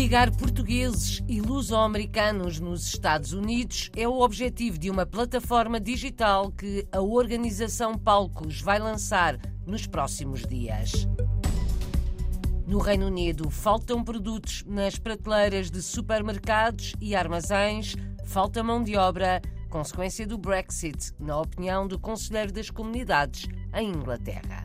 Ligar portugueses e luso-americanos nos Estados Unidos é o objetivo de uma plataforma digital que a organização Palcos vai lançar nos próximos dias. No Reino Unido, faltam produtos nas prateleiras de supermercados e armazéns, falta mão de obra, consequência do Brexit, na opinião do Conselheiro das Comunidades em Inglaterra.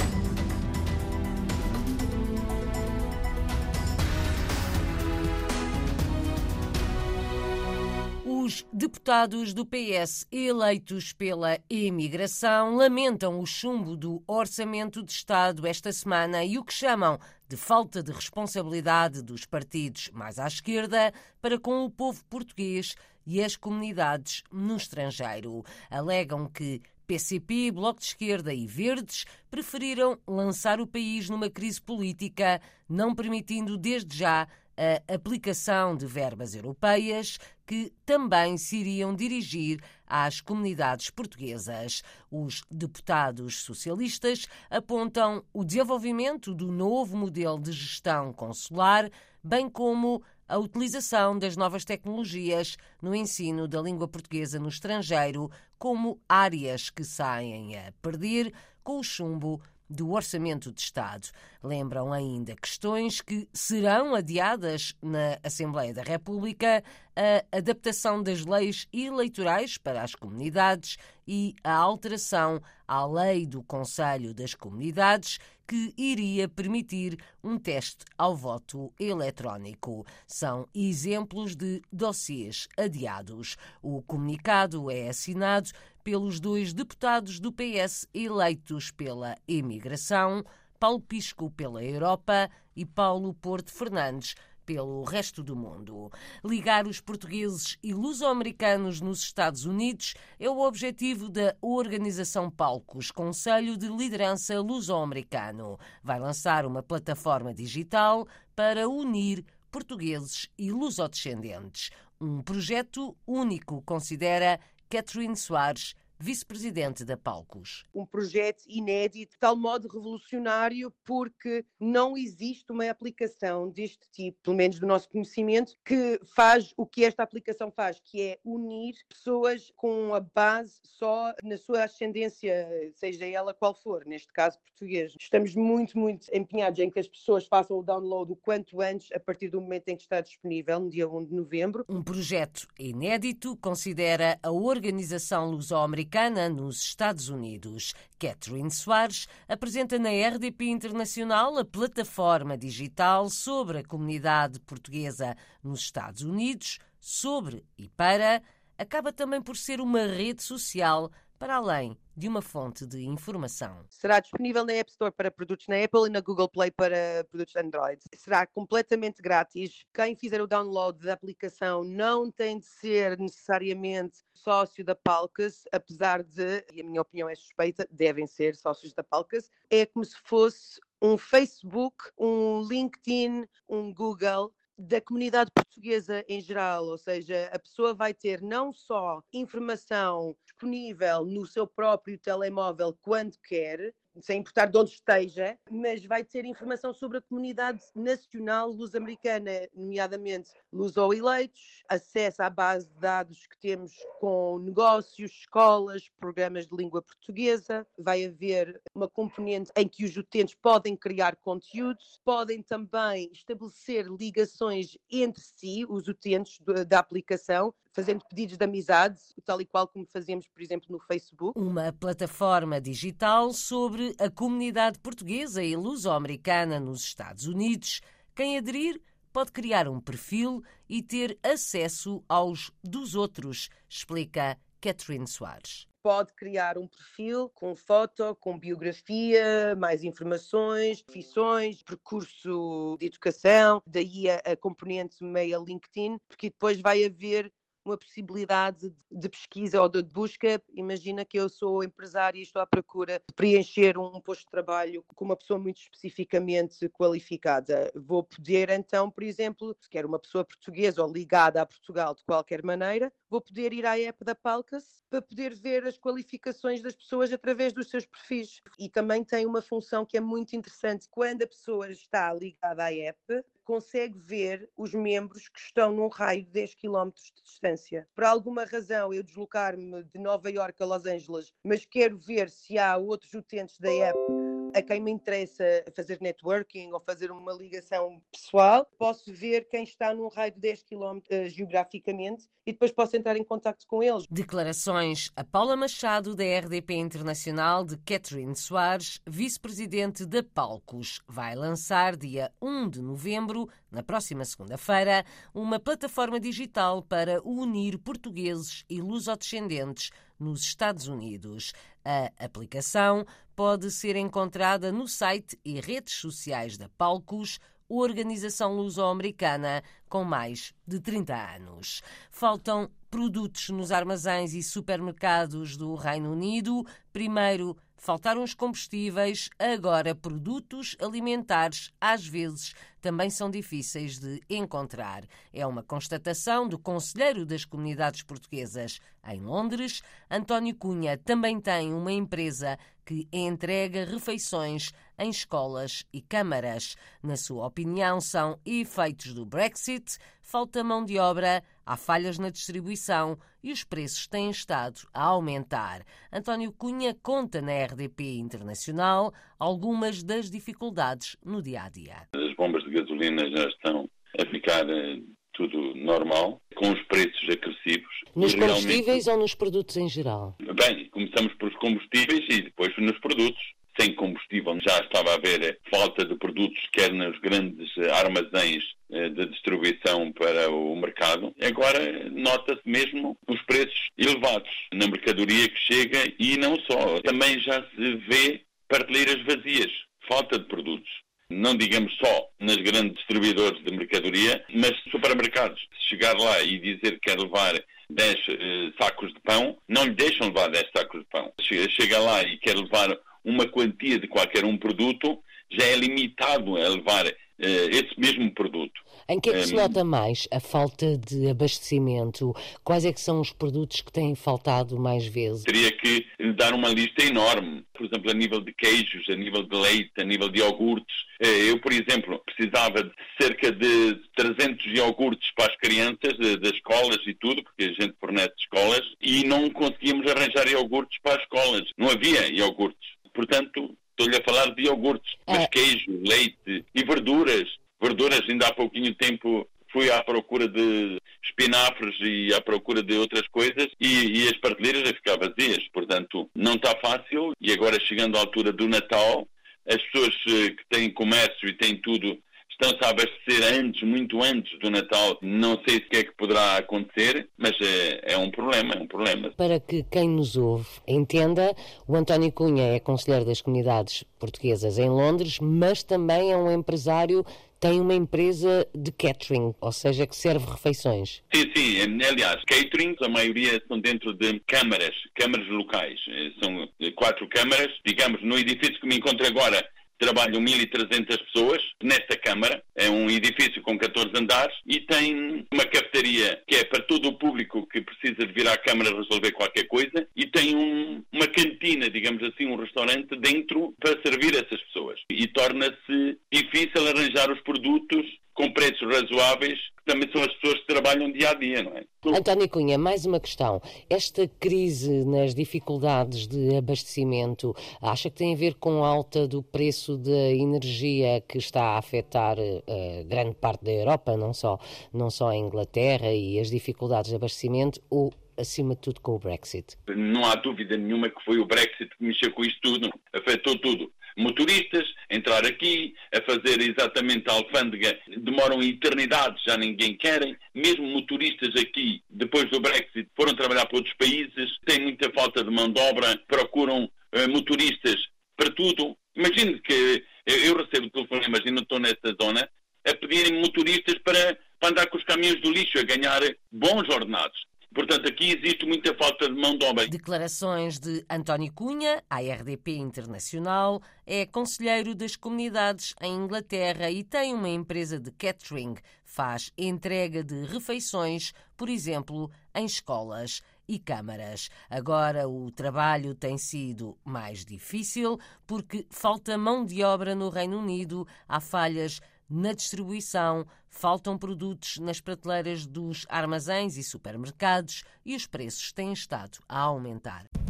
Os deputados do PS eleitos pela imigração lamentam o chumbo do Orçamento de Estado esta semana e o que chamam de falta de responsabilidade dos partidos mais à esquerda para com o povo português e as comunidades no estrangeiro. Alegam que PCP, Bloco de Esquerda e Verdes preferiram lançar o país numa crise política, não permitindo desde já a aplicação de verbas europeias que também se iriam dirigir às comunidades portuguesas. Os deputados socialistas apontam o desenvolvimento do novo modelo de gestão consular, bem como a utilização das novas tecnologias no ensino da língua portuguesa no estrangeiro como áreas que saem a perder com o chumbo do Orçamento de Estado. Lembram ainda questões que serão adiadas na Assembleia da República, a adaptação das leis eleitorais para as comunidades e a alteração à lei do Conselho das Comunidades, que iria permitir um teste ao voto eletrónico. São exemplos de dossiês adiados. O comunicado é assinado pelos dois deputados do PS eleitos pela imigração, Paulo Pisco pela Europa e Paulo Porto Fernandes pelo resto do mundo. Ligar os portugueses e luso-americanos nos Estados Unidos é o objetivo da organização Palcos, Conselho de Liderança Luso-Americano. Vai lançar uma plataforma digital para unir portugueses e lusodescendentes. Um projeto único, considera Catherine Soares, vice-presidente da Palcos. Um projeto inédito, de tal modo revolucionário, porque não existe uma aplicação deste tipo, pelo menos do nosso conhecimento, que faz o que esta aplicação faz, que é unir pessoas com a base só na sua ascendência, seja ela qual for, neste caso português. Estamos muito empenhados em que as pessoas façam o download o quanto antes, a partir do momento em que está disponível, no dia 1 de novembro. Um projeto inédito, considera a organização luso-americana nos Estados Unidos. Catherine Soares apresenta na RDP Internacional a plataforma digital sobre a comunidade portuguesa nos Estados Unidos, sobre e para, acaba também por ser uma rede social para além de uma fonte de informação. Será disponível na App Store para produtos na Apple e na Google Play para produtos Android. Será completamente grátis. Quem fizer o download da aplicação não tem de ser necessariamente sócio da Palcos, apesar de, e a minha opinião é suspeita, devem ser sócios da Palcos. É como se fosse um Facebook, um LinkedIn, um Google da comunidade portuguesa em geral, ou seja, a pessoa vai ter não só informação disponível no seu próprio telemóvel quando quer, sem importar de onde esteja, mas vai ter informação sobre a comunidade nacional luso-americana, nomeadamente luso-eleitos, acesso à base de dados que temos com negócios, escolas, programas de língua portuguesa. Vai haver uma componente em que os utentes podem criar conteúdos, podem também estabelecer ligações entre si, os utentes da aplicação, fazendo pedidos de amizade, tal e qual como fazemos, por exemplo, no Facebook. Uma plataforma digital sobre a comunidade portuguesa e luso-americana nos Estados Unidos. Quem aderir pode criar um perfil e ter acesso aos dos outros, explica Catherine Soares. Pode criar um perfil com foto, com biografia, mais informações, profissões, percurso de educação, daí a componente meia LinkedIn, porque depois vai haver uma possibilidade de pesquisa ou de busca. Imagina que eu sou empresária e estou à procura de preencher um posto de trabalho com uma pessoa muito especificamente qualificada. Vou poder então, por exemplo, se quero uma pessoa portuguesa ou ligada a Portugal de qualquer maneira, vou poder ir à app da Palcos para poder ver as qualificações das pessoas através dos seus perfis. E também tem uma função que é muito interessante. Quando a pessoa está ligada à app, consegue ver os membros que estão num raio de 10 quilómetros de distância. Por alguma razão, eu deslocar-me de Nova Iorque a Los Angeles, mas quero ver se há outros utentes da app a quem me interessa fazer networking ou fazer uma ligação pessoal, posso ver quem está num raio de 10 km geograficamente e depois posso entrar em contacto com eles. Declarações a Paula Machado, da RDP Internacional, de Catherine Soares, vice-presidente da Palcos. Vai lançar, dia 1 de novembro, na próxima segunda-feira, uma plataforma digital para unir portugueses e lusodescendentes nos Estados Unidos. A aplicação pode ser encontrada no site e redes sociais da Palcos, organização luso-americana com mais de 30 anos. Faltam produtos nos armazéns e supermercados do Reino Unido. Primeiro, faltaram os combustíveis, agora produtos alimentares, às vezes, também são difíceis de encontrar. É uma constatação do conselheiro das comunidades portuguesas em Londres. António Cunha também tem uma empresa que entrega refeições em escolas e câmaras. Na sua opinião, são efeitos do Brexit, falta mão de obra, há falhas na distribuição e os preços têm estado a aumentar. António Cunha conta na RDP Internacional algumas das dificuldades no dia-a-dia. As bombas de gasolina já estão a ficar tudo normal, com os preços agressivos. Nos combustíveis ou nos produtos em geral? Bem, começamos pelos combustíveis e depois nos produtos. Sem combustível já estava a haver falta de produtos, quer nos grandes armazéns de distribuição para o mercado. Agora nota-se mesmo os preços elevados na mercadoria que chega e não só. Também já se vê prateleiras vazias, falta de produtos. Não digamos só nas grandes distribuidores de mercadoria, mas supermercados. Se chegar lá e dizer que quer levar 10 sacos de pão, não lhe deixam levar 10 sacos de pão. Chega lá e quer levar uma quantia de qualquer um produto, já é limitado a levar esse mesmo produto. Em que é que se nota mais a falta de abastecimento? Quais é que são os produtos que têm faltado mais vezes? Teria que dar uma lista enorme. Por exemplo, a nível de queijos, a nível de leite, a nível de iogurtes. Eu, por exemplo, precisava de cerca de 300 iogurtes para as crianças das escolas e tudo, porque a gente fornece escolas, e não conseguíamos arranjar iogurtes para as escolas. Não havia iogurtes. Portanto, estou-lhe a falar de iogurtes, mas queijo, leite e verduras. Verduras, ainda há pouquinho tempo fui à procura de espinafres e à procura de outras coisas e as prateleiras já ficavam vazias. Portanto, não está fácil e agora chegando à altura do Natal, as pessoas que têm comércio e têm tudo estão-se a abastecer antes, muito antes do Natal. Não sei se o que é que poderá acontecer, mas é um problema. Para que quem nos ouve entenda, o António Cunha é conselheiro das comunidades portuguesas em Londres, mas também é um empresário, tem uma empresa de catering, ou seja, que serve refeições. Sim. Aliás, caterings, a maioria são dentro de câmaras locais. São 4 câmaras. Digamos, no edifício que me encontro agora, trabalham 1.300 pessoas nesta Câmara. É um edifício com 14 andares e tem uma cafetaria que é para todo o público que precisa de vir à Câmara resolver qualquer coisa e tem uma cantina, digamos assim, um restaurante dentro para servir essas pessoas. E torna-se difícil arranjar os produtos com preços razoáveis, que também são as pessoas que trabalham dia a dia, não é? António Cunha, mais uma questão. Esta crise nas dificuldades de abastecimento, acha que tem a ver com a alta do preço da energia que está a afetar grande parte da Europa, não só a Inglaterra, e as dificuldades de abastecimento, ou acima de tudo com o Brexit? Não há dúvida nenhuma que foi o Brexit que mexeu com isto tudo, afetou tudo. Motoristas, entrar aqui, a fazer exatamente a alfândega, demoram eternidades, já ninguém querem. Mesmo motoristas aqui, depois do Brexit, foram trabalhar para outros países, têm muita falta de mão de obra, procuram motoristas para tudo. Imagine que eu recebo telefonemas e não estou nessa zona, a pedirem motoristas para andar com os caminhões do lixo, a ganhar bons ordenados. Portanto, aqui existe muita falta de mão de obra. Declarações de António Cunha, à RDP Internacional, é conselheiro das comunidades em Inglaterra e tem uma empresa de catering. Faz entrega de refeições, por exemplo, em escolas e câmaras. Agora o trabalho tem sido mais difícil porque falta mão de obra no Reino Unido, há falhas na distribuição, faltam produtos nas prateleiras dos armazéns e supermercados e os preços têm estado a aumentar.